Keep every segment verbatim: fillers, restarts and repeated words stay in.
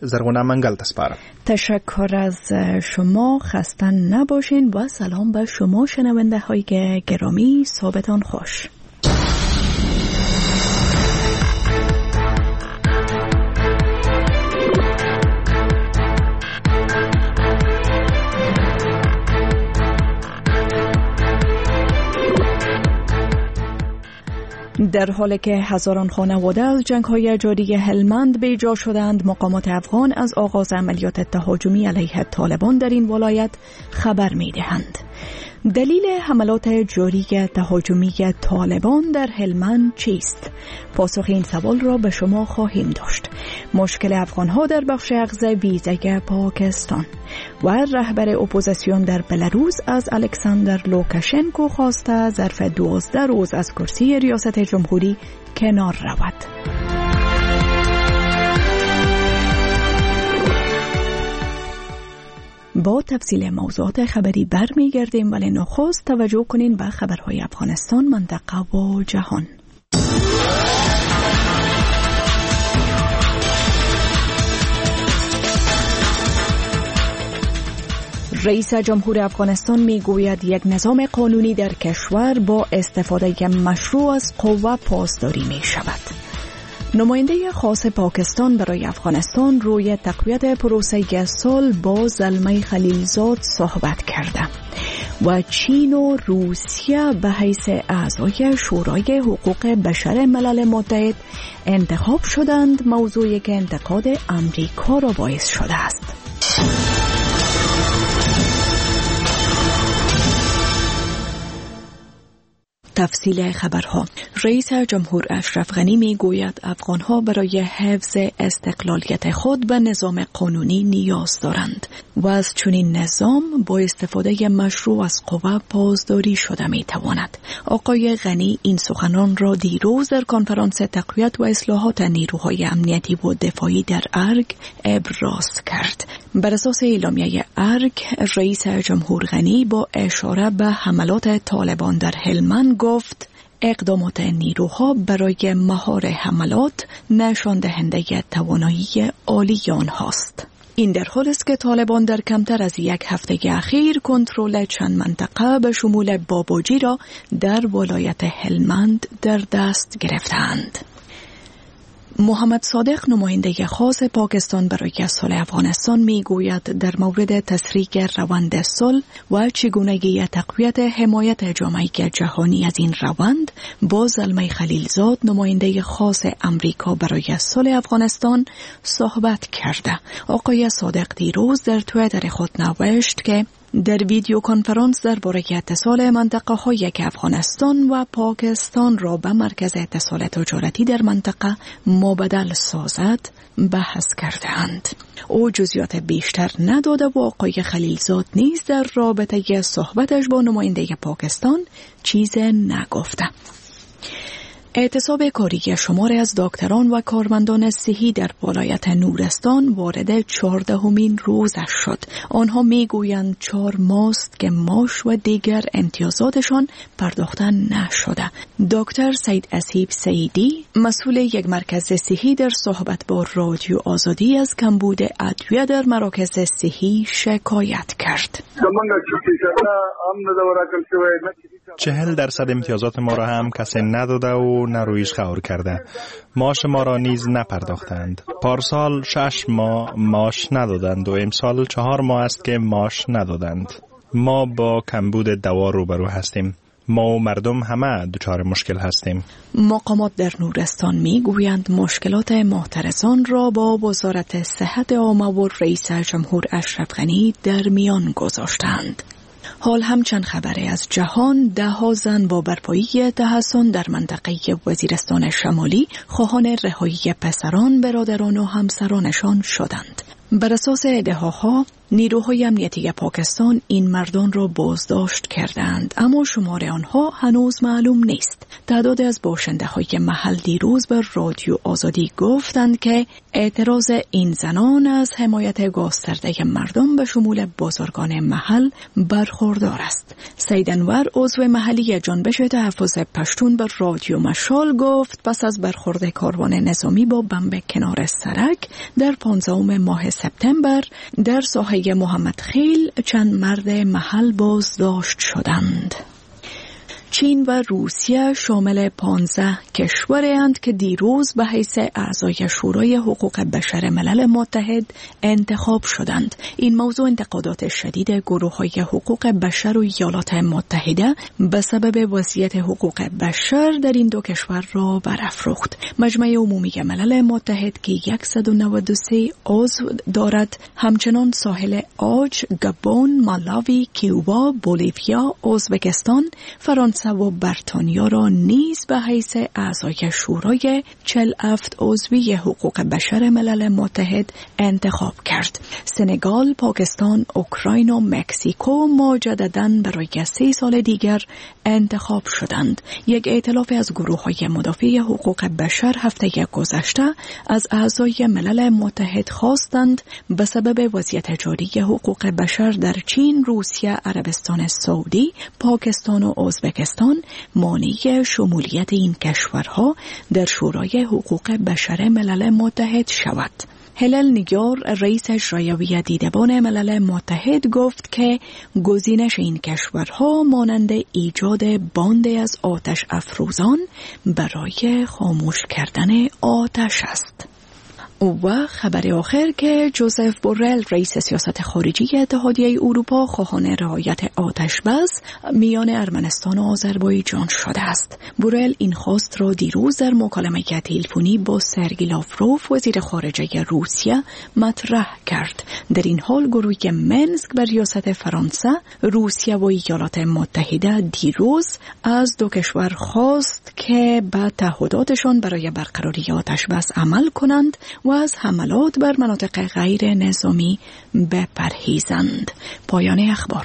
زرغونه منگل تسپارم. تشکر از شما، خسته نباشین و سلام به شما شنونده های گرامی. صبحتان خوش. در حالی که هزاران خانواده از جنگ‌های جاری هلمند بیجا شدند، مقامات افغان از آغاز عملیات تهاجمی علیه طالبان در این ولایت خبر می‌دهند. دلیل حملات جاری تهاجمی طالبان در هلمند چیست؟ پاسخ این سوال را به شما خواهیم داشت. مشکل افغان‌ها در بخش اخذ ویزای پاکستان و رهبر اپوزیسیون در بلاروس از الکساندر لوکاشنکو خواسته ظرف دوازده روز از کرسی ریاست جمهوری کنار رود. با تفصیل موضوعات خبری برمیگردیم، ولی نخست توجه کنین به خبرهای افغانستان، منطقه و جهان. رئیس جمهور افغانستان میگوید یک نظام قانونی در کشور با استفاده مشروع از قوه پاسداری می شود. نماینده خاص پاکستان برای افغانستان روی تقویت پروسه صلح با زلمه خلیلزاد صحبت کرده و چین و روسیه به حیث اعضای شورای حقوق بشر ملل متحد انتخاب شدند، موضوعی که انتقاد امریکا را باعث شده است. تفصیل خبرها. رئیس جمهور اشرف غنی می گوید افغانها برای حفظ استقلالیت خود به نظام قانونی نیاز دارند و از چنین نظام با استفاده مشروع از قوه پاسداری شده می تواند. آقای غنی این سخنان را دیروز در کنفرانس تقویت و اصلاحات نیروهای امنیتی و دفاعی در ارگ ابراز کرد. بر اساس اعلامیه ارگ، رئیس جمهور غنی با اشاره به حملات طالبان در هلمند گفت اقدامات نیروها برای مهار حملات نشان دهنده توانایی عالی آنهاست. این در حالی است که طالبان در کمتر از یک هفته اخیر کنترل چند منطقه به شمول بابوجی را در ولایت هلمند در دست گرفتند. محمد صادق، نماینده خاص پاکستان برای صلح افغانستان، میگوید در مورد تسریع روند صلح و چگونگی تقویت حمایت جامعه جهانی از این روند با زلمه خلیلزاد، نماینده خاص امریکا برای صلح افغانستان، صحبت کرده. آقای صادق دیروز در توییتر خود نوشت که در ویدیو کنفرانس درباره اتصال منطقه های که افغانستان و پاکستان را به مرکز اتصال تجارتی در منطقه مبدل سازد بحث کردند. او جزئیات بیشتر نداده و آقای خلیلزاد نیز در رابطه صحبتش با نماینده پاکستان چیز نگفته. اعتصاب کاری شماری از دکتران و کارمندان صحی در ولایت نورستان وارد چهاردهمین روزش شد. آنها میگویند چهار ماست که معاش و دیگر امتیازاتشان پرداخته نشده. دکتر سید اسیب سیدی، مسئول یک مرکز صحی، در صحبت با رادیو آزادی از کمبود ادویه در مراکز صحی شکایت کرد. چهل درصد امتیازات ما را هم کسی نداده و نرویش خور کرده. معاش ما را نیز نپرداختند. پارسال شش ماه معاش ندادند و امسال چهار ماه است که معاش ندادند. ما با کمبود دوا روبرو هستیم. ما و مردم همه دچار مشکل هستیم. مقامات در نورستان میگویند مشکلات محترسان را با وزارت صحت عامه و رئیس جمهور اشرف غنی در میان گذاشتند. حال همچند خبری از جهان، ده ها زن با برپایی تحصن در منطقه وزیرستان شمالی خواهان رهایی پسران، برادران و همسرانشان شدند. بر اساس ادعاها نیروهای امنیتی پاکستان این مردان را بازداشت کردند، اما شمار آنها هنوز معلوم نیست. تعداد از باشنده های محل دیروز به رادیو آزادی گفتند که اعتراض این زنان از حمایت گسترده مردم به شمول بازرگان محل برخوردار است. سید انور عضو محلی جنبش تحفظ پشتون به رادیو مشال گفت پس از برخورد کاروان نظامی با بمب کنار سرک در پانزدهم ماه سپتامبر در ساحه محمد خیل چند مرد محل بازداشت شدند. چین و روسیه شامل پانزده کشورند که دیروز به حیث اعضای شورای حقوق بشر ملل متحد انتخاب شدند. این موضوع انتقادات شدید گروه‌های حقوق بشر و ایالات متحده به سبب وضعیت حقوق بشر در این دو کشور را برافروخت. مجمع عمومی ملل متحد که صد و نود و سه عضو دارد همچنان ساحل عاج، گابون، مالاوی، کیوبا، بولیویا، ازبکستان، فرانسه و بریتانیا را نیز به حیث اعضای شورای چهل و هفت عضوی حقوق بشر ملل متحد انتخاب کرد. سنگال، پاکستان، اوکراین و مکزیکو مجدداً برای سه سال دیگر انتخاب شدند. یک ائتلاف از گروه‌های مدافع حقوق بشر هفته گذشته از اعضای ملل متحد خواستند به سبب وضعیت جاری حقوق بشر در چین، روسیه، عربستان سعودی، پاکستان و ازبکستان مانع شمولیت این کشورها در شورای حقوق بشر ملل متحد شود. هلل نیگار، رئیس اجرایی دیدبان ملل متحد گفت که گزینش این کشورها مانند ایجاد باند از آتش افروزان برای خاموش کردن آتش است. و خبر آخر که جوزف بورل رئیس سیاست خارجی اتحادیه اروپا خواهان رعایت آتش بس میان ارمنستان و آذربایجان شده است. بورل این خواست را دیروز در مکالمه تلفنی با سرگئی لاوروف وزیر خارجه روسیه مطرح کرد. در این حال گروه منسک بر ریاست فرانسه، روسیه و ایالات متحده دیروز از دو کشور خواست که به تعهداتشان برای برقراری آتش بس عمل کنند و از حملات بر مناطق غیر نظامی بپرهیزند. پایان اخبار.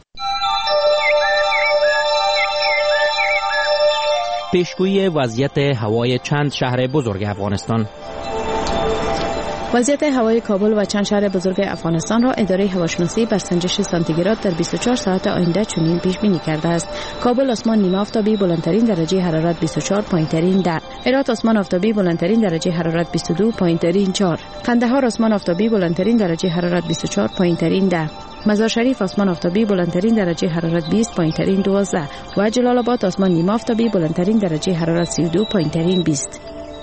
پیشگویی وضعیت هوای چند شهر بزرگ افغانستان. وضعیت هوای کابل و چند شهر بزرگ افغانستان را اداره هواشناسی بر سنجش سانتیگراد در بیست و چهار ساعت آینده چنین پیش بینی کرده است: کابل آسمان نیمه آفتابی، بلندترین درجه حرارت بیست و چهار، پایینترین ده. هرات آسمان آفتابی، بلندترین درجه حرارت بیست و دو، پایینترین چهار. قندهار آسمان آفتابی، بلندترین درجه حرارت بیست و چهار، پایینترین ده. مزار شریف آسمان آفتابی، بلندترین درجه حرارت بیست، پایینترین دوازده. و جلال آباد آسمان نیمه آفتابی، بلندترین درجه حرارت سی و دو، پایینترین بیست.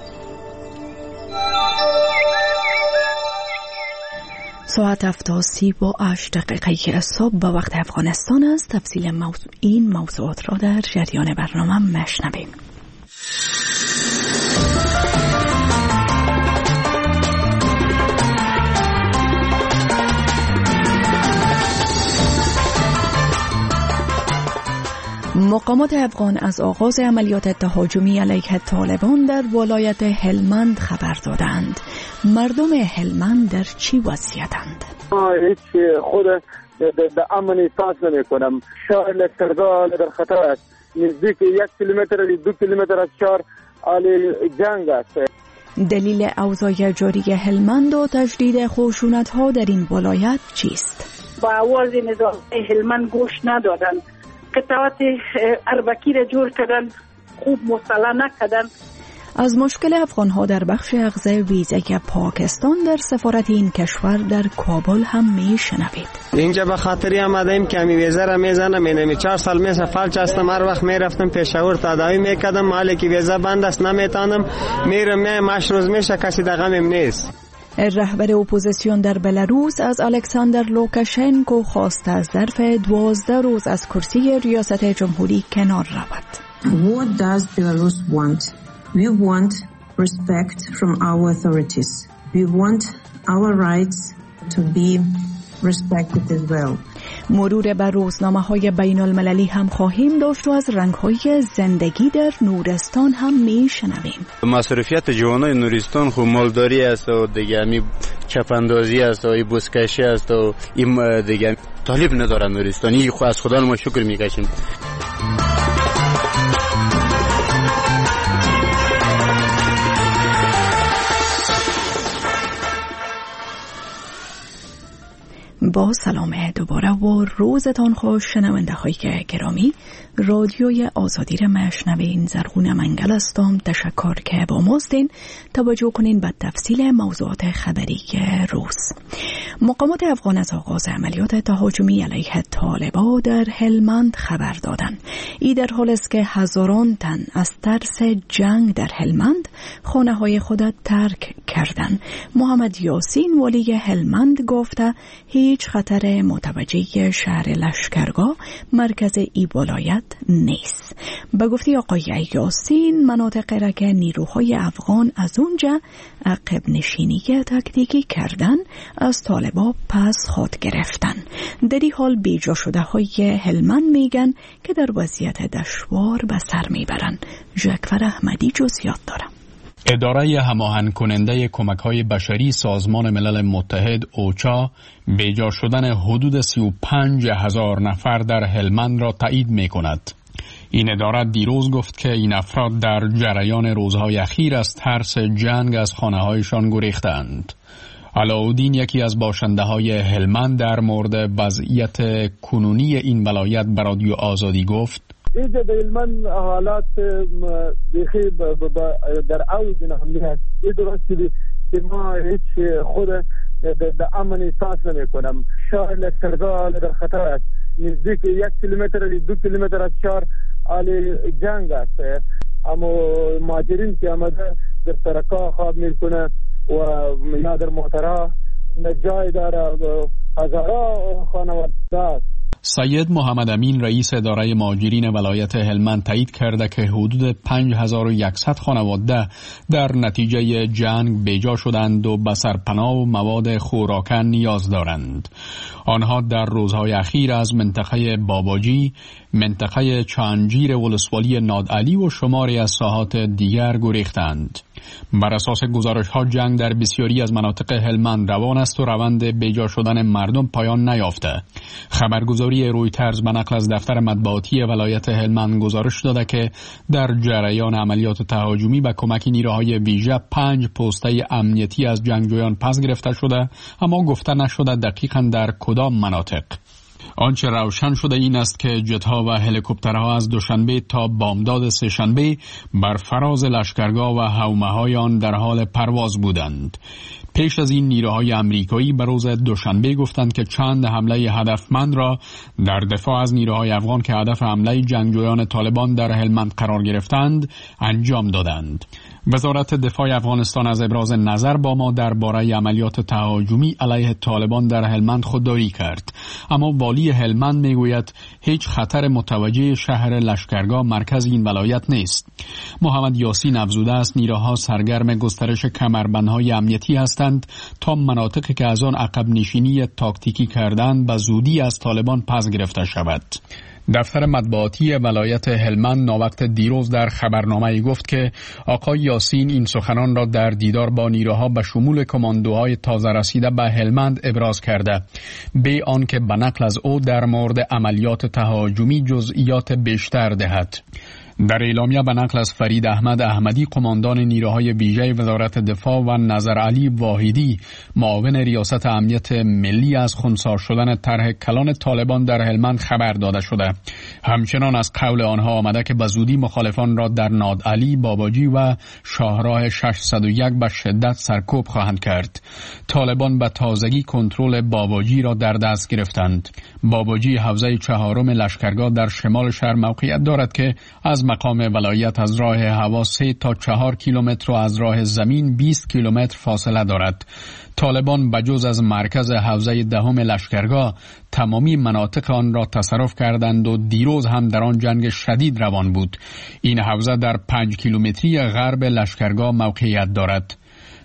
ساعت هفتاسی با هشت دقیقه صبح به وقت افغانستان است. تفصیل موضوع این موضوعات را در جریان برنامه مشنویم. مقامات افغان از آغاز عملیات تهاجمی علیه طالبان در ولایت هلمند خبر دادند. مردم هلمند در چی وضعیتند؟ هیچ خود به امن احساس نمی کنم. شهر لشکرگاه در خطر است. نزدیک یک کیلومتر دو کیلومتر از شهر حال جنگ است. دلیل اوضاع جاری هلمند و تجدید خشونت‌ها در این ولایت چیست؟ با آواز نظام هلمند گوش ندادن. قطعات اربکی را جور کردن، خوب مصالحه نکردن. از مشکل افغان‌ها در بخش اخذ ویزای پاکستان در سفارت این کشور در کابل هم میشنوید. اینجا به خاطری آمدیم که می ویزا را میزنم. اینمی چهار سال می سفر هستم. هر وقت میرفتم پیشاور تداوی میکردم. حالی که ویزا بند است نمیتونم. میرم میام هشت روز میشه کسی دغمم نیست. رهبر اپوزیسیون در بلاروس از الکساندر لوکاشنکو خواست از ظرف دوازده روز از کرسی ریاست جمهوری کنار رود. What does Belarus want? We want respect from our authorities. We want our rights to be respected as well. مرور بر روزنامه‌های بین‌المللی هم خواهیم داشت و از رنگ‌های زندگی در نورستان هم می‌شنویم. مصرفیت جوانای نورستان خو مالداری است و دیگه می چپاندازی است و ای بوسکشی است و این دیگه طالب ندارن نورستانی. خو از خدا ما شکر می‌کشیم. با سلام دوباره و روزتان خوش شنونده های گرامی. رادیوی آزادی را مشنوین. زرغون منگل هستم. تشکر که با ماستین. توجه کنین به تفصیل موضوعات خبری روز. مقامات افغان از آغاز عملیات تهاجمی علیه طالبا در هلمند خبر دادند. این در حال است که هزاران تن از ترس جنگ در هلمند خانه های خود ترک کردند. محمد یاسین والی هلمند گفته هیچ خطر متوجه شهر لشکرگاه مرکز ای ولایت نیست. به گفته آقای یاسین مناطق را که نیروهای افغان از اونجا عقب نشینی تاکتیکی کردن از طالبا پس خود گرفتن. در این حال بیجا شده های هلمند میگن که در وضعیت دشوار به سر میبرن. جعفر احمدی جزئیات دارم. اداره هماهنگ کننده کمک‌های بشری سازمان ملل متحد اوچا بیجا شدن حدود سی و پنج هزار نفر در هلمند را تایید می‌کند. این اداره دیروز گفت که این افراد در جریان روزهای اخیر از ترس جنگ از خانه‌هایشان گریختند. علاءالدین یکی از باشنده‌های هلمند در مورد وضعیت کنونی این ولایت به رادیو آزادی گفت: اینجا در هلمند حالات بخی در اوج نهمی هست. این درستی که ما هیچ خود در امن احساس نمی کنم. شهر لشکرگاه در خطر است. نزدیک یک کیلومتر دو کیلومتر از شهر علی جنگ است. اما مهاجرین که آمده در سرکا خواب میکنه و یا در محترا جای داره هزاران خانواده است. سید محمد امین رئیس اداره مهاجرین ولایت هلمند تایید کرده که حدود پنج هزار و صد خانواده در نتیجه جنگ بیجا شدند و به سرپناه و مواد خوراکن نیاز دارند. آنها در روزهای اخیر از منطقه باباجی، منطقه چانجیر ولسوالی نادعلی و شماری از ساحات دیگر گریختند. بر اساس گزارش‌ها جنگ در بسیاری از مناطق هلمند روان است و روند بیجا شدن مردم پایان نیافته. خبرگزاری رویترز به نقل از دفتر مطبوعاتی ولایت هلمند گزارش داده که در جریان عملیات تهاجمی به کمک نیروهای ویژه پنج پسته امنیتی از جنگجویان پس گرفته شده، اما گفته نشده دقیقاً در کدام مناطق. آنچه روشن شده این است که جت‌ها و هلیکوپترها از دوشنبه تا بامداد سه‌شنبه بر فراز لشکرگاه و حومه‌های آن در حال پرواز بودند. پیش از این نیروهای امریکایی به روز دوشنبه گفتند که چند حمله هدفمند را در دفاع از نیروهای افغان که هدف حمله جنگجویان طالبان در هلمند قرار گرفتند انجام دادند. وزارت دفاع افغانستان از ابراز نظر با ما درباره عملیات تهاجمی علیه طالبان در هلمند خودداری کرد، اما والی هلمند میگوید هیچ خطر متوجه شهر لشکرگاه مرکز این ولایت نیست. محمد یاسین افزوده است نیروها سرگرم گسترش کمربندهای امنیتی هستند تا مناطقی که از آن عقب نشینی تاکتیکی کردند به زودی از طالبان پس گرفته شود. دفتر مطبوعاتی ولایت هلمند ناوقت دیروز در خبرنامه‌ای گفت که آقای یاسین این سخنان را در دیدار با نیروها به شمول کماندوهای تازه رسیده به هلمند ابراز کرده، به آنکه به نقل از او در مورد عملیات تهاجمی جزئیات بیشتر دهد. در اعلامیه به نقل از فرید احمد احمدی قماندان نیروهای ویژه وزارت دفاع و نظر علی واحدی معاون ریاست امنیت ملی از خنثی شدن طرح کلان طالبان در هلمند خبر داده شده. همچنان از قول آنها آمده که به زودی مخالفان را در نادعلی، باباجی و شاهراه ششصد و یک به شدت سرکوب خواهند کرد. طالبان به تازگی کنترل باباجی را در دست گرفتند. باباجی حوزه چهارم لشکرگاه در شمال شهر موقعیت دارد که از مقام ولایت از راه هوا سه تا چهار کیلومتر و از راه زمین بیست کیلومتر فاصله دارد. طالبان بجز از مرکز حوزه دهم لشکرگاه تمامی مناطق آن را تصرف کردند و دیروز هم در آن جنگ شدید روان بود. این حوزه در پنج کیلومتری غرب لشکرگاه موقعیت دارد.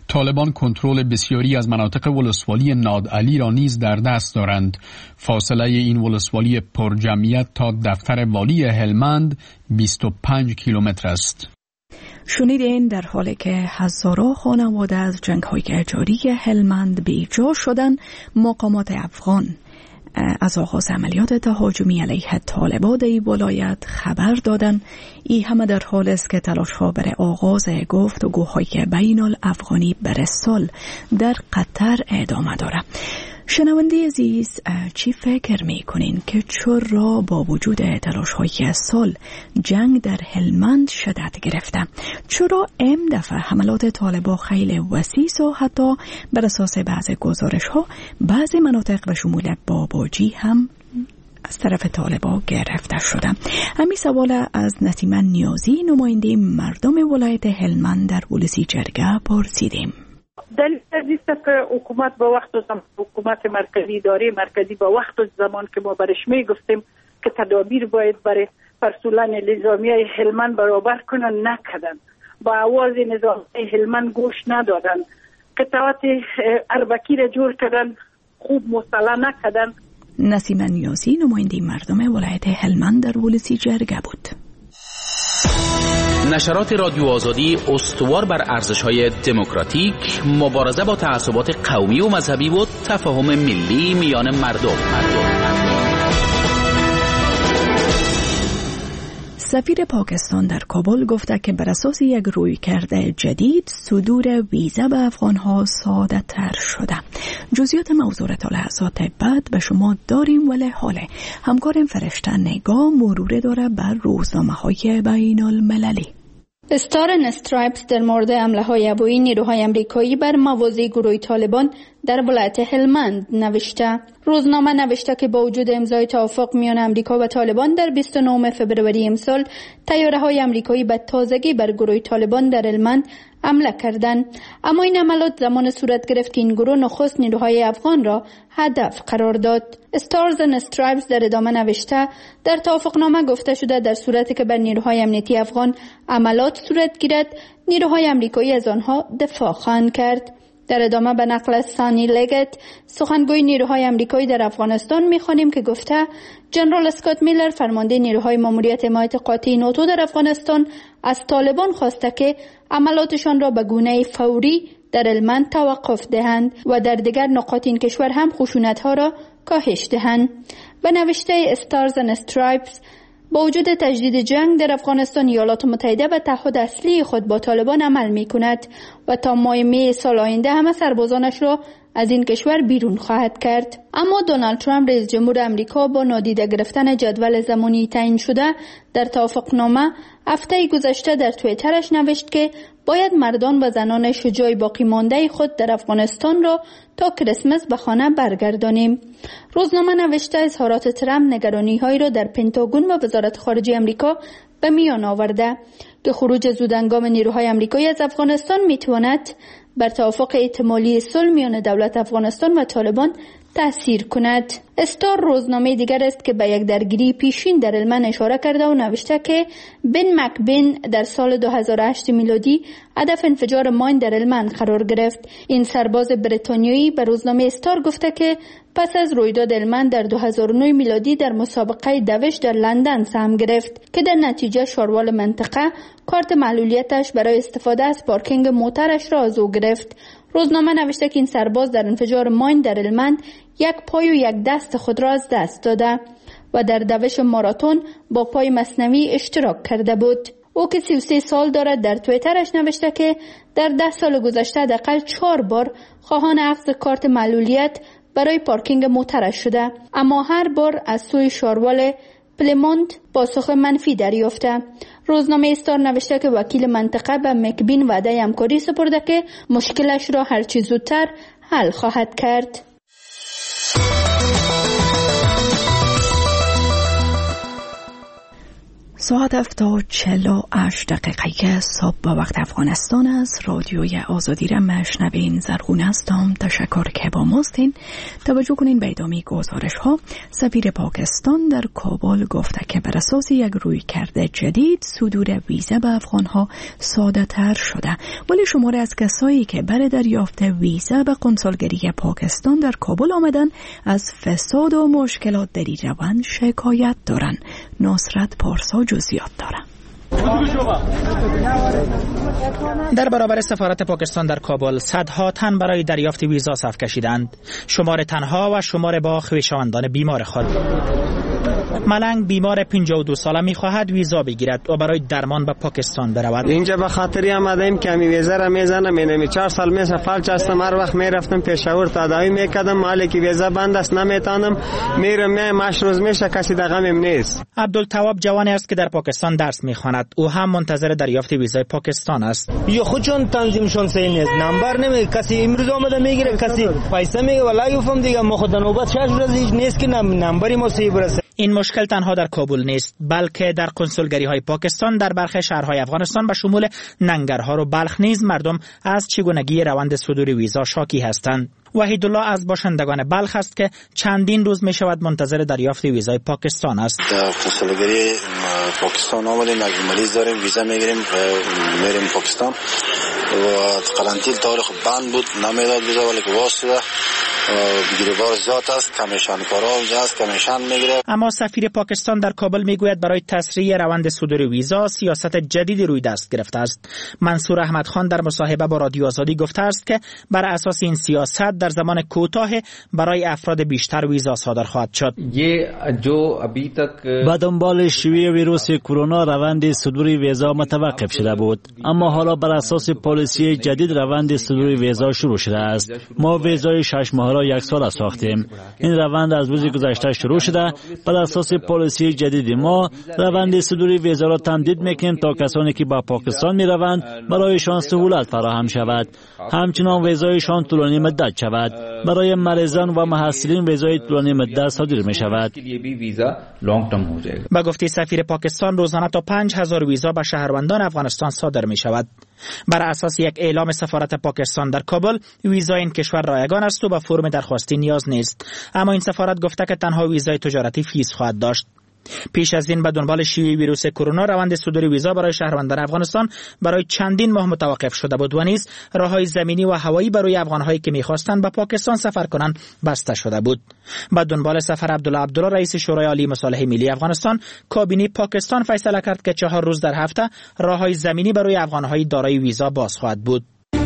طالبان کنترل بسیاری از مناطق ولسوالی نادعلی را نیز در دست دارند. فاصله این ولسوالی پرجمعیت تا دفتر والی هلمند بیست و پنج کیلومتر است. شنیدین در حالی که هزاران خانواده از جنگ‌های اجاری هلمند بیجا شدن، مقامات افغان از آغاز عملیات تهاجمی علیه طالبان در ولایت خبر دادن. ای همه در حال است که تلاش‌ها برای آغاز گفتگوهای بین الافغانی برای سال در قطر ادامه داره. شنونده عزیز، چی فکر میکنین که چرا با وجود تلاش‌های سال جنگ در هلمند شدت گرفته؟ چرا ام دفعه حملات طالبان خیلی وسیع و حتی بر اساس بعض گزارش‌ها بعضی مناطق و شمول باباجی هم از طرف طالبان گرفته شده؟ همین سوال از نسیمه نیازی، نماینده مردم ولایت هلمند در ولسی جرگه پرسیدیم. دلیل است که حکومت با وقت و زمان، حکومت مرکزی، اداره مرکزی با وقت و زمان که ما برش می گفتیم که تدابیر باید برای پرسولان نظامیه هلمند برابر کنن نکردن، با آواز نظامیه هلمند گوش ندادن، قطعات اربکی را جور کردن، خوب مصالحه نکردن. نسیمه نیازی، نماینده مردم ولایت هلمند در ولسی جرگه بود. نشرات رادیو آزادی استوار بر ارزش‌های دموکراتیک، مبارزه با تعصبات قومی و مذهبی و تفاهم ملی میان مردم. سفیر پاکستان در کابل گفته که بر اساس یک رویکرد جدید صدور ویزا به افغان‌ها ساده تر شده. جزئیات موضوع تا لحظات بعد به شما داریم، ولی حالا همکارم فرشته نگاه مرور داره بر روزنامه‌های بین المللی. استار اند استرایپس در مورد حمله‌های هوایی نیروهای آمریکایی بر مواضع گروه طالبان در ولایت هلمند نوشته. روزنامه نوشته که با وجود امضای توافق میان آمریکا و طالبان در بیست و نهم فوریه امسال، طیاره‌های آمریکایی به تازگی بر گروه طالبان در هلمند حمله کردند. اما این عملیات زمان صورت گرفت که این گروه نخست نیروهای افغان را هدف قرار داد. استارز اند استرایپس در ادامه نوشته در توافقنامه گفته شده در صورتی که بر نیروهای امنیتی افغان عملیات صورت گیرد، نیروهای آمریکایی از آنها دفاع خواهند کرد. در ادامه به نقل از سانی لگت، سخنگوی نیروهای آمریکایی در افغانستان، می‌خوانیم که گفته جنرال اسکات میلر، فرمانده نیروهای ماموریت حمایت قاطع ناتو در افغانستان، از طالبان خواسته که عملاتشان را به گونه فوری در هلمند توقف دهند و در دیگر نقاط این کشور هم خشونت‌ها را کاهش دهند. به نوشته استارز اند استرایپس، با وجود تجدید جنگ در افغانستان، ایالات متحده به تعهد اصلی خود با طالبان عمل می کند و تا ماه می سال آینده همه سربازانش را از این کشور بیرون خواهد کرد. اما دونالد ترامپ رئیس جمهور آمریکا با نادیده گرفتن جدول زمانی تعیین شده در توافقنامه هفته گذشته در توییترش نوشت که باید مردان و زنان شجاع باقی مانده خود در افغانستان را تا کریسمس به خانه برگردانیم. روزنامه نوشته اظهارات ترامپ نگرانی‌هایی را در پنتاگون و وزارت خارجه آمریکا به میان آورده که خروج زودهنگام نیروهای آمریکایی از افغانستان میتواند بر توافق احتمالی صلح میان دولت افغانستان و طالبان تأثیر کند. استار روزنامه دیگر است که به یک درگیری پیشین در هلمند اشاره کرده و نوشته که بن مکبین در سال دو هزار و هشت میلادی هدف انفجار ماین در هلمند قرار گرفت. این سرباز بریتانیایی به روزنامه استار گفته که پس از رویداد هلمند در دو هزار و نه میلادی در مسابقه دوش در لندن سهم گرفت که در نتیجه شاروال منطقه کارت معلولیتش برای استفاده از پارکینگ موترش را از او گرفت. روزنامه نوشته که این سرباز در انفجار ماین در هلمند یک پای و یک دست خود را از دست داده و در دوش ماراتون با پای مصنوعی اشتراک کرده بود. او که سی و سه سال دارد در توییترش نوشته که در ده سال گذشته حداقل چهار بار خواهان اخذ کارت معلولیت برای پارکینگ موترش شده، اما هر بار از سوی شاروال پلمونت پاسخ منفی دریافته. روزنامه استار نوشته که وکیل منطقه به مکبین وعده همکاری سپرده که مشکلش را هرچی زودتر حل خواهد کرد. ساعت هفت و چهل و هشت دقیقه صبح به وقت افغانستان است. رادیوی آزادی را مشنوین. زرغون هستم. تشکر که با ماستین. توجه کنین به ادامه گزارش ها. سفیر پاکستان در کابل گفته که بر اساس یک رویکرد جدید صدور ویزا به افغان ها ساده تر شده، ولی شماری از کسایی که برای دریافت ویزا به قنصلگری پاکستان در کابل آمدن از فساد و مشکلات در این روند شکایت دارند. نصرت پارسا جزئیات داره. در برابر سفارت پاکستان در کابل صدها تن برای دریافت ویزا صف کشیدند. شمار تنها و شمار با خویشاوندان بیمار خود. ملنگ بیمار پنجاه و دو ساله می‌خواهد ویزا بگیرد و برای درمان به پاکستان برود. اینجا به خاطری آمدیم که می ویزا را میزنم. اینم چهار سال میشه فالج هستم. هر وقت میرفتم پشاور تداوی میکردم. مالی که ویزا بند است نمیتونم. میرم میام مش روز میشه کسی دغمم نیست. عبدالتواب جوانی است که در پاکستان درس میخواند. او هم منتظر دریافت ویزای پاکستان است. یا خودشون تنظیمشون صحیح نیست. نمبر نمی کسی امروز اومده میگیره، کسی پیسه میگه والله گفتم دیگه ما خود نوبت شش روز هیچ نیست که نمبری ما صحیح برسه. این مشکل تنها در کابل نیست، بلکه در کنسولگری های پاکستان در برخی شهرهای افغانستان به شمول ننگرهار و بلخ نیز مردم از چگونگی روند صدور ویزا شاکی هستند. وحیدالله از باشندگان بلخ است که چندین روز می شود منتظر دریافت ویزای پاکستان است. در کنسولگری پاکستان آمدیم، یک مریض داریم، ویزا میگیریم و میریم پاکستان و قرنطینه تاریخ بند بود، نمیداد ویزا، ولی که واسطه بگیره بار زیاد است، کمیشن کارا اونجا است، کمیشن میگیره. اما سفیر پاکستان در کابل میگوید برای تسریع روند صدور ویزا سیاست جدیدی روی دست گرفته است. منصور احمد خان در مصاحبه با رادیو آزادی گفته است که بر اساس این سیاست در زمان کوتاه برای افراد بیشتر ویزا صادر خواهد شد. با دنبال شیوع ویروس کرونا روند صدور ویزا متوقف شده بود، اما حالا بر اساس پالیسی جدید روند صدور ویزا شروع شده است. ما ویزای شش ماه را یک سال ساختیم. این روند از روز گذشته شروع شده. بر اساس پالیسی جدید ما روند صدور ویزا را تمدید میکنیم تا کسانی که با پاکستان می روند برایشان سهولت فراهم شود. همچنان ویزایشان طولانی مدت شود. برای مریضان و محصلین ویزای طولانی مدت صادر می شود. با گفته سفیر پاکستان روزانه تا پنج هزار ویزا به شهروندان افغانستان صادر می شود. بر اساس یک اعلام سفارت پاکستان در کابل ویزا این کشور رایگان است و به فرم درخواستی نیاز نیست، اما این سفارت گفته که تنها ویزای تجارتی فیس خواهد داشت. پیش از این به دنبال شیوع ویروس کرونا روند صدور ویزا برای شهروندان افغانستان برای چندین ماه متوقف شده بود و نیز راههای زمینی و هوایی برای افغان‌هایی که می‌خواستند به پاکستان سفر کنند بسته شده بود. به دنبال سفر عبدالله عبدالله رئیس شورای عالی مصالحه ملی افغانستان، کابینه پاکستان فیصله کرد که چهار روز در هفته راههای زمینی برای افغان‌های دارای ویزا باز خواهد بود.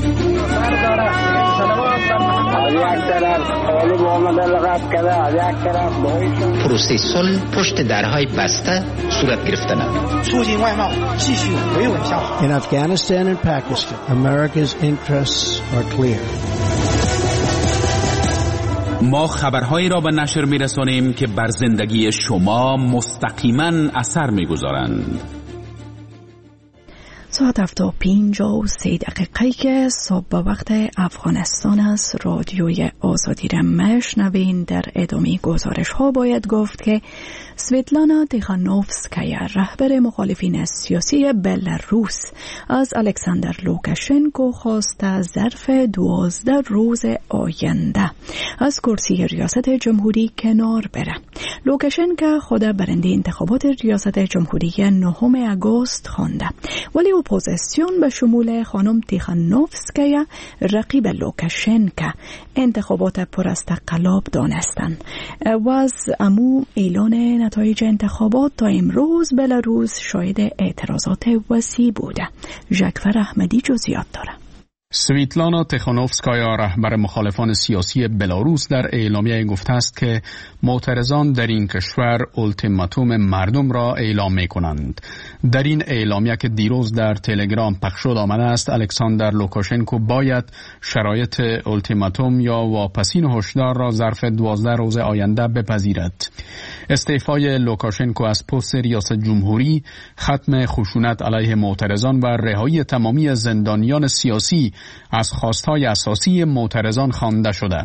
پروسه صلح پشت درهای بسته صورت گرفتند. In Afghanistan and Pakistan, America's interests are clear. ما خبرهایی را به نشر می‌رسانیم که بر زندگی شما مستقیما اثر می‌گذارند. ساعت هفت و پنج و سه دقیقه که صبح به وقت افغانستان است. رادیوی آزادی را مشنوین. در ادامه گزارش ها باید گفت که سویتلانا تیخانوفسکایا رهبر مخالفین سیاسی بلاروس از الکساندر لوکاشنکو خواسته ظرف دوازده روز آینده از کرسی ریاست جمهوری کنار بره. لوکاشنکو خود برنده انتخابات ریاست جمهوری نهم آگوست خوانده، ولی اپوزیسیون به شمول خانم تیخانوفسکایا رقیب لوکاشنکو انتخابات پر از تقلب دانستند و از امو اعلان نتایج انتخابات تا امروز بلاروس شاهد اعتراضات وسیع بوده. ژکفر احمدی جزئیات داره. سویتلانا تیخانوفسکایا رهبر مخالفان سیاسی بلاروس در اعلامیه گفته است که معترضان در این کشور اولتیماتوم مردم را اعلام می کنند. در این اعلامیه که دیروز در تلگرام پخش شد آمده است الکساندر لوکاشنکو باید شرایط اولتیماتوم یا واپسین هشدار را ظرف دوازده روز آینده بپذیرد. استعفای لوکاشنکو از پست ریاست جمهوری، ختم خشونت علیه معترضان و رهایی تمامی زندانیان سیاسی از خواستهای اساسی معترضان خوانده شده.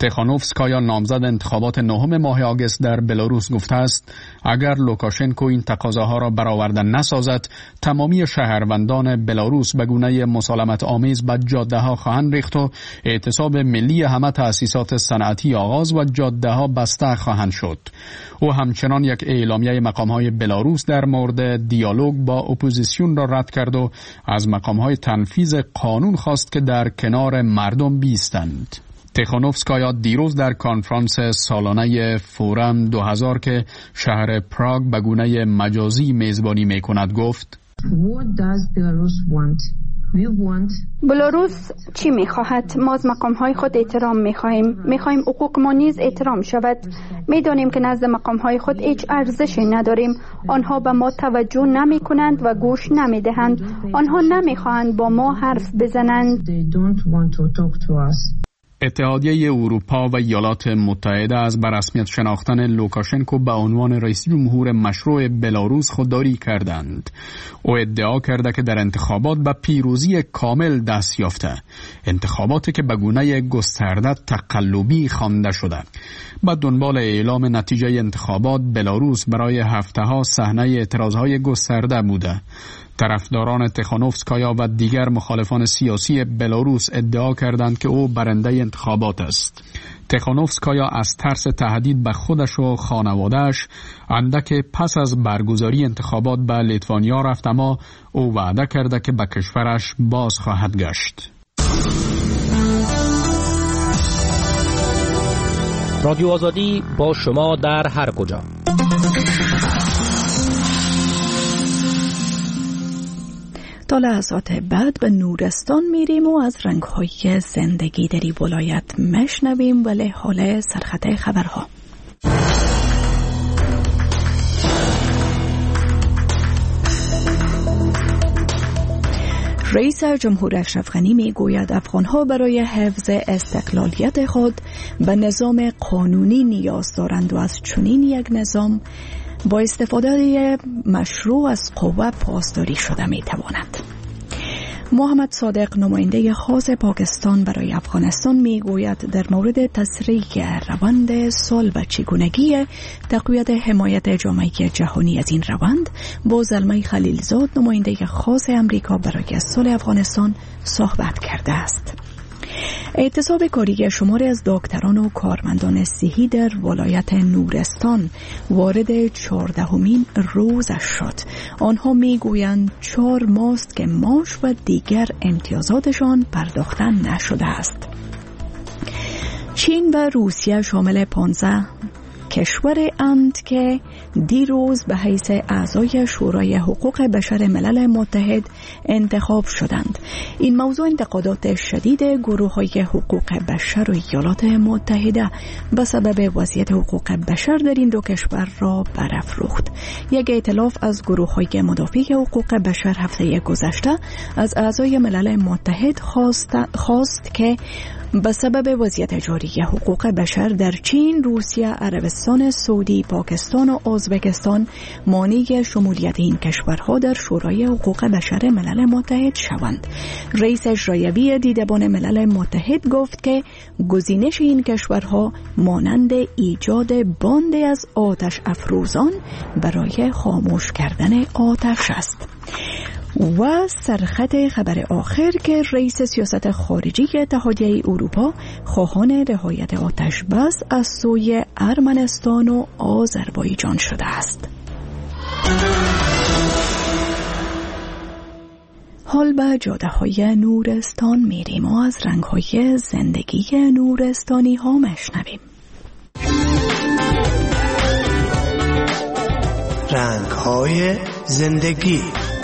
تخانوفسکایا نامزد انتخابات نهم ماه آگوست در بلاروس گفته است اگر لوکاشنکو این تقاضاها را برآورده نسازد تمامی شهروندان بلاروس به گونه مسالمت آمیز به جاده ها خواهند ریخت و اعتصاب ملی همه تأسیسات صنعتی آغاز و جاده ها بسته خواهند شد. او همچنان یک اعلامیه مقام های بلاروس در مورد دیالوگ با اپوزیسیون را رد کرد و از مقام های تنفیذ قانون خواست که در کنار مردم بیستند. تخانوفسکایا دیروز در کنفرانس سالانه فورم دو هزار که شهر پراگ به گونه مجازی میزبانی می کند گفت بلاروس چی می خواهد؟ ما از مقام های خود احترام می خواهیم. می خواهیم حقوق ما نیز احترام شود. می دانیم که نزد مقام های خود هیچ ارزشی نداریم. آنها به ما توجه نمی کنند و گوش نمی دهند. آنها نمی خواهند با ما حرف بزنند. اتحادیه اروپا و ایالات متحده از به رسمیت شناختن لوکاشنکو به عنوان رئیس جمهور مشروع بلاروس خودداری کردند. او ادعا کرده که در انتخابات به پیروزی کامل دست یافته. انتخاباتی که به گونه گسترده تقلبی خوانده شده. با دنبال اعلام نتیجه انتخابات بلاروس برای هفته‌ها صحنه اعتراضهای گسترده بوده. طرفداران تخانوفسکایا و دیگر مخالفان سیاسی بلاروس ادعا کردند که او برنده انتخابات است. تخانوفسکایا از ترس تهدید به خودش و خانواده‌اش اندک پس از برگزاری انتخابات به لیتوانیا رفت، اما او وعده کرده که به کشورش باز خواهد گشت. رادیو آزادی با شما در هر کجا. تا لحظات بعد به نورستان میریم و از رنگ‌های زندگی در این ولایت مشنویم، ولی حال سرخط خبرها. رئیس جمهور اشرف غنی می گوید افغانها برای حفظ استقلالیت خود به نظام قانونی نیاز دارند و از چنین یک نظام با استفاده مشروع از قوه پاسداری شده می تواند. محمد صادق نماینده خاص پاکستان برای افغانستان می گوید در مورد تسریع روند صلح و چگونگی تقویت حمایت جامعه جهانی از این روند با زلمه خلیلزاد نماینده خاص امریکا برای صلح افغانستان صحبت کرده است. اعتصاب کاری شماری از دکتران و کارمندان صحی در ولایت نورستان وارد چهاردهمین روزش شد. آنها میگویند چهار ماست که معاش و دیگر امتیازاتشان پرداخته نشده است. چین و روسیه شامل پانزده کشور اند که دیروز به حیث اعضای شورای حقوق بشر ملل متحد انتخاب شدند. این موضوع انتقادات شدید گروه‌های حقوق بشر و ایالات متحده به سبب وضعیت حقوق بشر در این دو کشور را برافروخت. یک ائتلاف از گروه‌های مدافع حقوق بشر هفته گذشته از اعضای ملل متحد خواست, خواست که به سبب وضعیت جاری حقوق بشر در چین، روسیه، عربستان سعودی، پاکستان و ازبکستان مانع شمولیت این کشورها در شورای حقوق بشر ملل متحد شوند. رئیس اجرایی دیدبان ملل متحد گفت که گزینش این کشورها مانند ایجاد باندی از آتش افروزان برای خاموش کردن آتش است. و سرخط خبر آخر که رئیس سیاست خارجی اتحادیه اروپا خواهان رعایت آتش بس از سوی ارمنستان و آذربایجان شده است. حال به جاده های نورستان میریم و از رنگ های زندگی نورستانی ها مشنویم. رنگ های زندگی.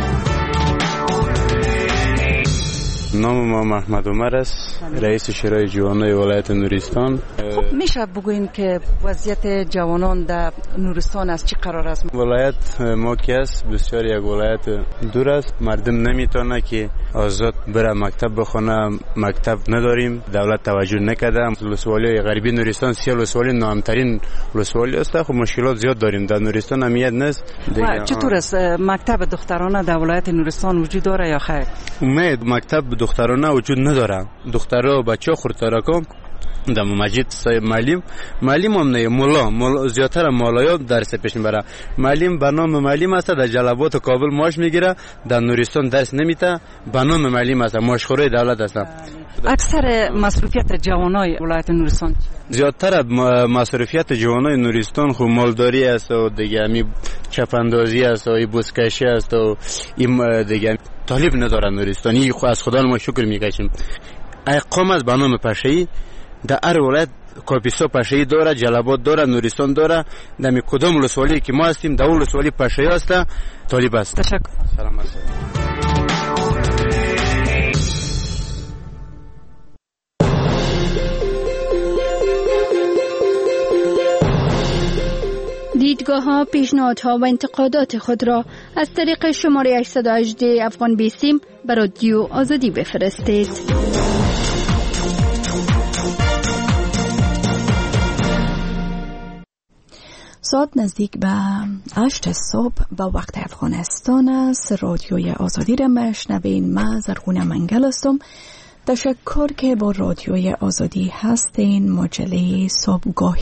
نام ما محمد عمر است، رئیس شورای جوانان ولایت نورستان. خب میشه بگوین که وضعیت جوانان در نورستان از چی قرار است؟ ولایت ما که است بسیار یک ولایت دور است، مردم نمیتونه که آزاد بره مکتب بخونه، مکتب نداریم، دولت توجه نکرده. ولسوالی غربی نورستان سی ولسوالی نامترین ولسوالی است. خب مشکلات زیاد داریم در نورستان، اهمیت نیست. چطور است مکتب دخترانه در ولایت نورستان وجود داره یا خیر؟ امید مکتب دخترانه وجود نداره. دخترها و بچه‌ها خردترکان در مسجد معلم معلم هم نه مولا مولا زیاتر مولایا درس پیش میبره. معلم به نام معلم است، در جلبات کابل معاش میگیره، در نورستان درس نمیده، به نام معلم است، مشخوره دولت است. اکثر مصروفیت جوانای ولایت نورستان زیادتر مصروفیت جوانای نورستان خو مالداری است و دیگه می چپاندازی است و بوسکشی است و این دیگه طالب نداره نورستانی. خو از خدا ما شکر میگیم. اقامت از بنام پشه‌ای در هر ولایت کاپیسا پشه‌ای داره، جلبات داره، نورستان داره. در کدام ولسوالی که ما هستیم در اون ولسوالی پشه‌ای است، طالب است. تشکر. سلام علیکم. دیدگاه ها، پیشنهاد ها و انتقادات خود را از طریق شماره هشت یک هشت افغان بیسیم به رادیو آزادی بفرستید. ساعت نزدیک به هشت صبح به وقت افغانستان است. رادیوی آزادی را میشنوین. من زرغونه منگل هستم. تشکر که با رادیوی آزادی هستین. مجله صبحگاهی